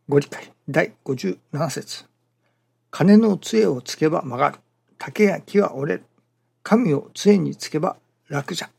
ご理解第57節。金の杖をつけば曲がる。竹や木は折れる。神を杖につけば楽じゃ。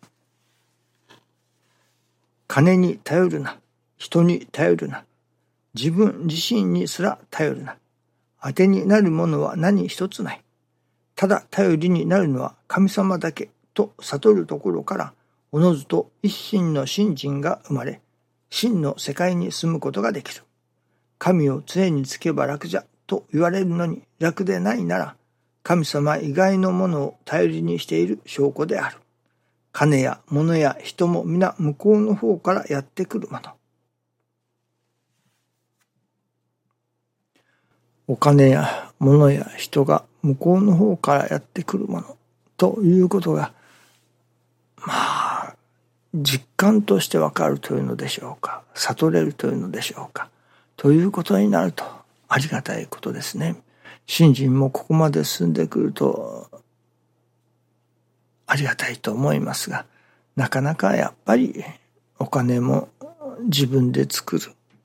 金に頼るな。人に頼るな。自分自身にすら頼るな。当てになるものは何一つない。ただ頼りになるのは神様だけと悟るところから、おのずと一心の信心が生まれ、真の世界に住むことができる。神を杖につけば楽じゃと言われるのに楽でないなら、神様以外のものを頼りにしている証拠である。金や物や人も皆向こうの方からやってくるもの。お金や物や人が向こうの方からやってくるものということが、実感としてわかるというのでしょうか、悟れるというのでしょうか、ということになるとありがたいことですね。信心もここまで進んでくるとありがたいと思いますが、なかなかやっぱりお金も自分で作る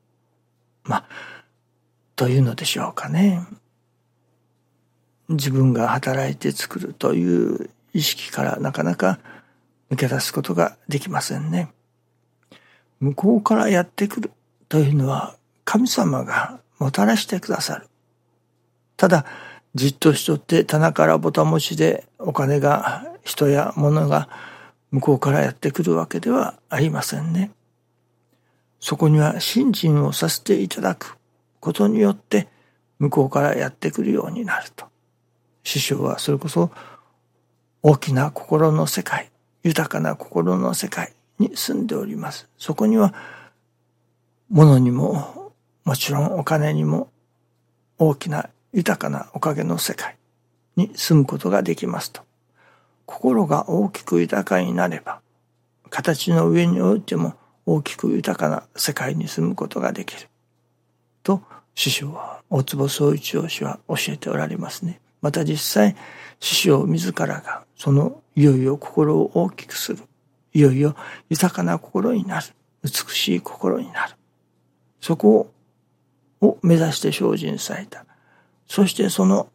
というのでしょうかね。自分が働いて作るという意識からなかなか抜け出すことができませんね。向こうからやってくるというのは神様がもたらしてくださる。ただじっとしとって棚からぼたもちでお金が、人や物が向こうからやってくるわけではありませんね。そこには信心をさせていただくことによって向こうからやってくるようになると。師匠はそれこそ大きな心の世界、豊かな心の世界に住んでおります。そこには物にももちろんお金にも大きな豊かなおかげの世界に住むことができますと。心が大きく豊かになれば、形の上においても大きく豊かな世界に住むことができると師匠は、大坪宗一郎氏は教えておられますね。また実際師匠自らがそのいよいよ心を大きくする、いよいよ豊かな心になる、美しい心になる、そこを目指して精進された。そしてその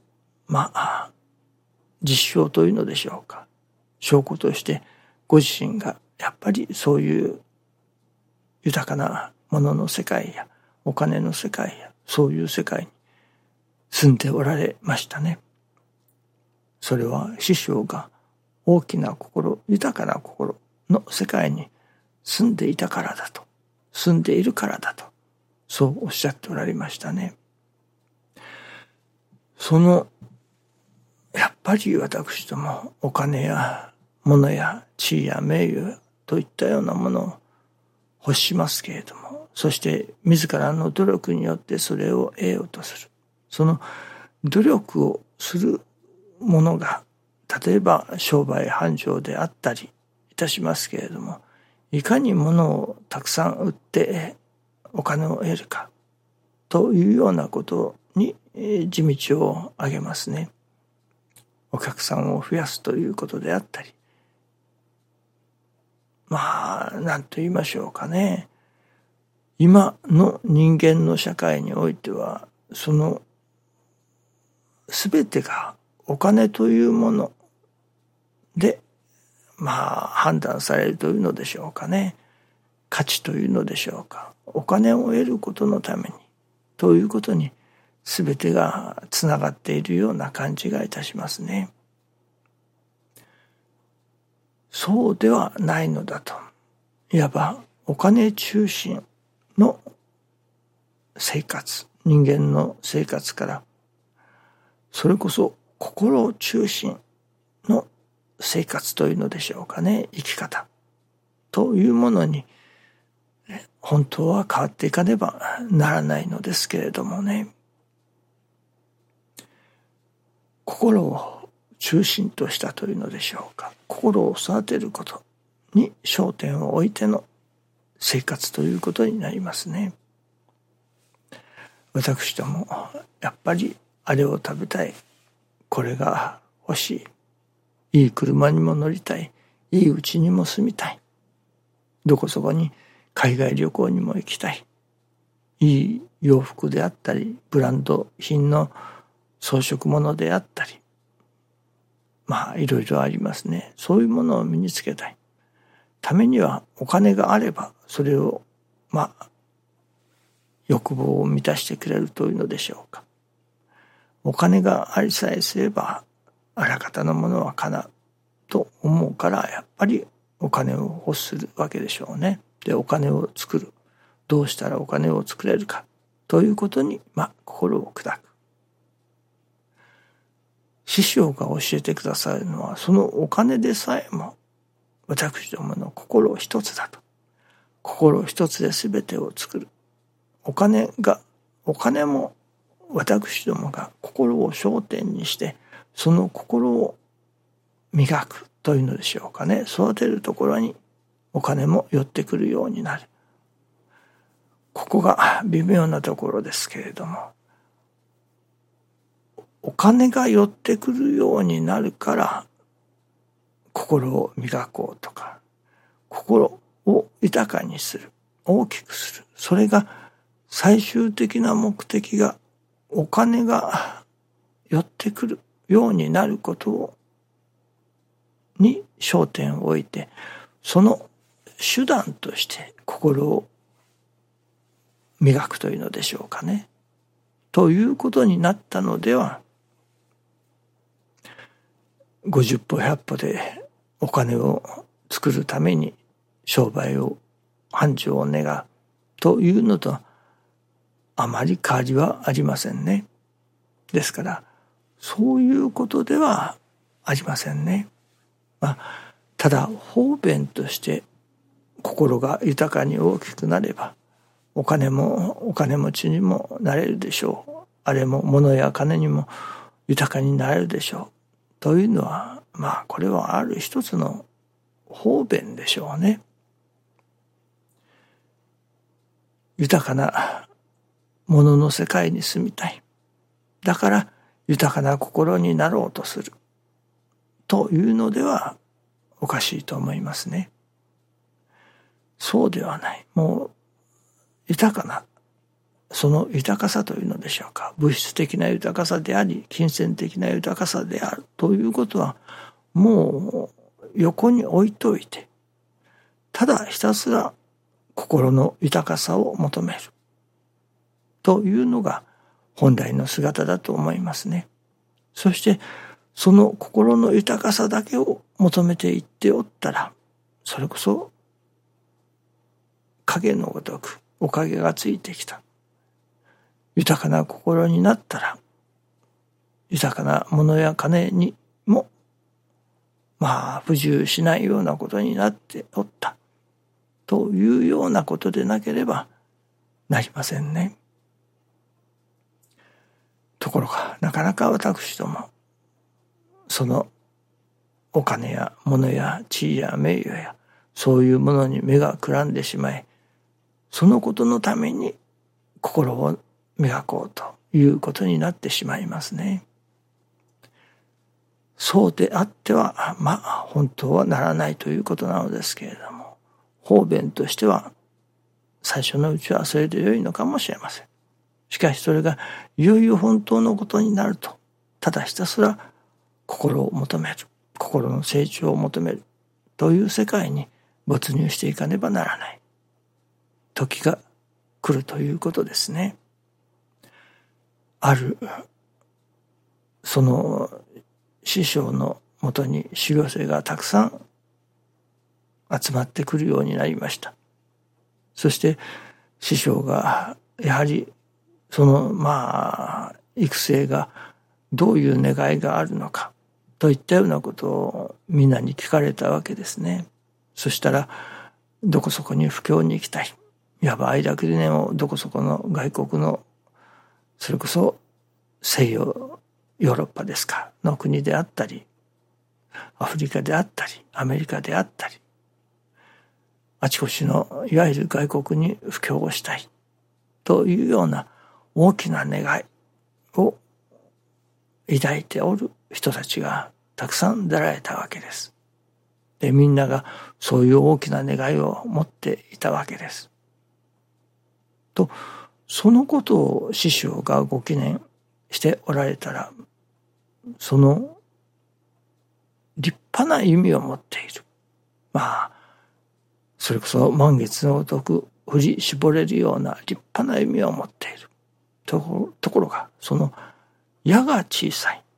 実証というのでしょうか、証拠としてご自身がやっぱりそういう豊かなものの世界やお金の世界やそういう世界に住んでおられましたね。それは師匠が大きな心、豊かな心の世界に住んでいたからだと、住んでいるからだと、そうおっしゃっておられましたね。そのやっぱり私どもお金や物や地位や名誉といったようなものを欲しますけれども、そして自らの努力によってそれを得ようとする。その努力をするものが、例えば商売繁盛であったりいたしますけれども、いかに物をたくさん売ってお金を得るかというようなことに地道を挙げますね。お客さんを増やすということであったり、何と言いましょうかね。今の人間の社会においては、その全てがお金というもので判断されるというのでしょうかね。価値というのでしょうか。お金を得ることのためにということに全てがつながっているような感じがいたしますね。そうではないのだと。いわばお金中心の生活、人間の生活から、それこそ心中心の生活というのでしょうかね。生き方というものに本当は変わっていかねばならないのですけれどもね。心を中心としたというのでしょうか。心を育てることに焦点を置いての生活ということになりますね。私どもやっぱりあれを食べたい、これが欲しい、いい車にも乗りたい、いい家にも住みたい、どこそこに海外旅行にも行きたい、 いい洋服であったり、ブランド品の装飾物であったり、いろいろありますね。そういうものを身につけたいためには、お金があればそれを欲望を満たしてくれるというのでしょうか。お金がありさえすればあらかたのものは叶うと思うから、やっぱりお金を欲するわけでしょうね。で、お金を作る。どうしたらお金を作れるかということに心を砕く。師匠が教えてくださるのは、そのお金でさえも私どもの心一つだと。心一つで全てを作る。お金も私どもが心を焦点にして、その心を磨くというのでしょうかね。育てるところにお金も寄ってくるようになる。ここが微妙なところですけれども、お金が寄ってくるようになるから心を磨こうとか、心を豊かにする、大きくする、それが最終的な目的がお金が寄ってくるようになることに焦点を置いて、その手段として心を磨くというのでしょうかね。ということになったのでは、50歩100歩でお金を作るために商売を繁盛を願うというのとあまり変わりはありませんね。ですからそういうことではありませんね。ただ方便として心が豊かに大きくなれば、お金持ちにもなれるでしょう。あれも物や金にも豊かになれるでしょう。というのはこれはある一つの方便でしょうね。豊かなものの世界に住みたい。だから豊かな心になろうとする。というのではおかしいと思いますね。そうではない。もう豊かな、その豊かさというのでしょうか。物質的な豊かさであり、金銭的な豊かさであるということは、もう横に置いといて、ただひたすら心の豊かさを求めるというのが本来の姿だと思いますね。そしてその心の豊かさだけを求めていっておったら、それこそ影のごとくおかげがついてきた。豊かな心になったら、豊かなものや金にも不自由しないようなことになっておったというようなことでなければなりませんね。ところがなかなか私どもそのお金や物や地位や名誉やそういうものに目がくらんでしまい、そのことのために心を磨こうということになってしまいますね。そうであっては本当はならないということなのですけれども、方便としては最初のうちはそれで良いのかもしれません。しかしそれがいよいよ本当のことになると、ただひたすら心を求める、心の成長を求めるという世界に没入していかねばならない時が来るということですね。あるその師匠のもとに修行生がたくさん集まってくるようになりました。そして師匠がやはりその育成がどういう願いがあるのかといったようなことをみんなに聞かれたわけですね。そしたらどこそこに布教に行きたい、いわば愛楽理念をどこそこの外国のそれこそ西洋ヨーロッパですかの国であったり、アフリカであったり、アメリカであったり、あちこちのいわゆる外国に布教をしたいというような大きな願いを抱いておる人たちがたくさん出られたわけです。で、みんながそういう大きな願いを持っていたわけです。と、 そのことを師匠がご記念しておられたら、その立派な意味を持っている。それこそ満月のごとく振り絞れるような立派な意味を持っている。ところが、その矢が小さい。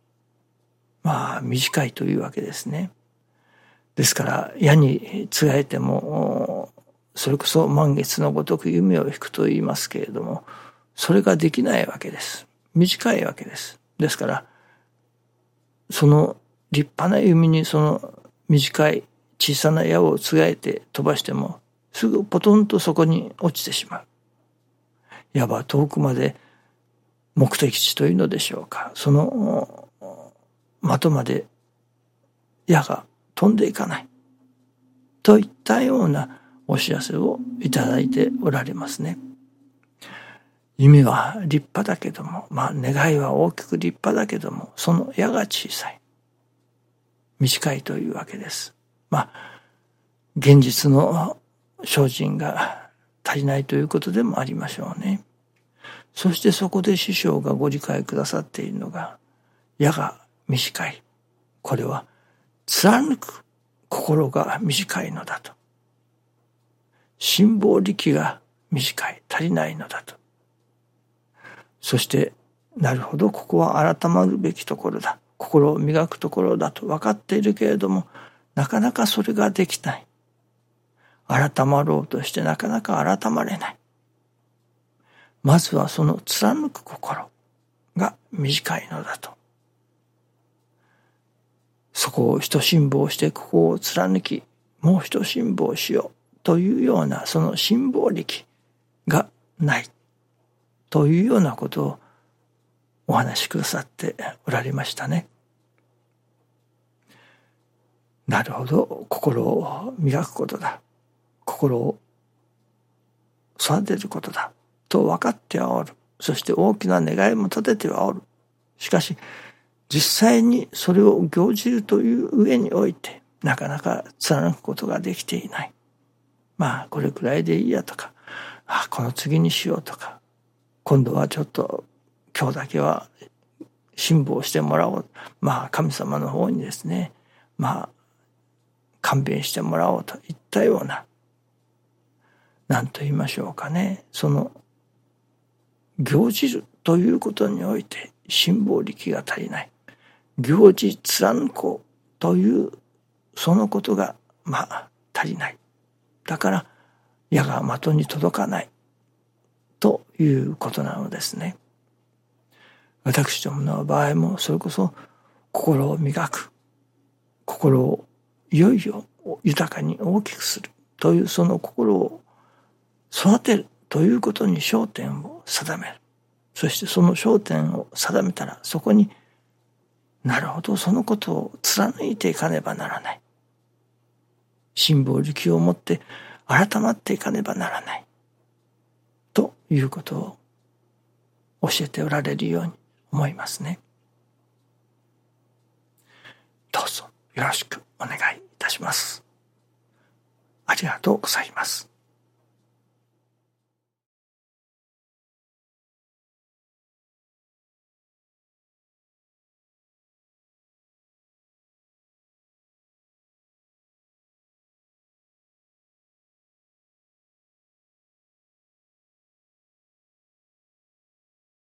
短いというわけですね。ですから、矢につがえても、それこそ満月のごとく弓を引くと言いますけれども、それができないわけです。短いわけです。ですから、その立派な弓にその短い小さな矢をつがえて飛ばしても、すぐポトンとそこに落ちてしまう。矢は遠くまで目的地というのでしょうか。その的まで矢が飛んでいかない。といったようなお知らせをいただいておられますね。弓は立派だけども、願いは大きく立派だけども、その矢が小さい。短いというわけです。現実の精進が足りないということでもありましょうね。そしてそこで師匠がご理解くださっているのが、矢が短い。これは貫く心が短いのだと。辛抱力が短い、足りないのだと。そして、なるほど、ここは改まるべきところだ。心を磨くところだと分かっているけれども、なかなかそれができない。改まろうとしてなかなか改まれない。まずはその貫く心が短いのだと。そこを一辛抱してここを貫き、もう一辛抱しようというようなその辛抱力がないというようなことをお話しくださっておられましたね。なるほど、心を磨くことだ。心を育てることだと分かってはおる。そして大きな願いも立ててはおる。しかし実際にそれを行じるという上においてなかなか貫くことができていない。これくらいでいいやとか、この次にしようとか、今度はちょっと今日だけは辛抱してもらおう。神様の方にですね、勘弁してもらおうといったような、何と言いましょうかね、その行じるということにおいて辛抱力が足りない。行じ貫こうというそのことが足りない。だから矢が的に届かないということなのですね。私どもの場合もそれこそ心を磨く、心をいよいよ豊かに大きくするというその心を育てるということに焦点を定める。そしてその焦点を定めたらそこになるほどそのことを貫いていかねばならない。辛抱力を持って改まっていかねばならないということを教えておられるように思いますね。どうぞよろしくお願いいたします。ありがとうございます。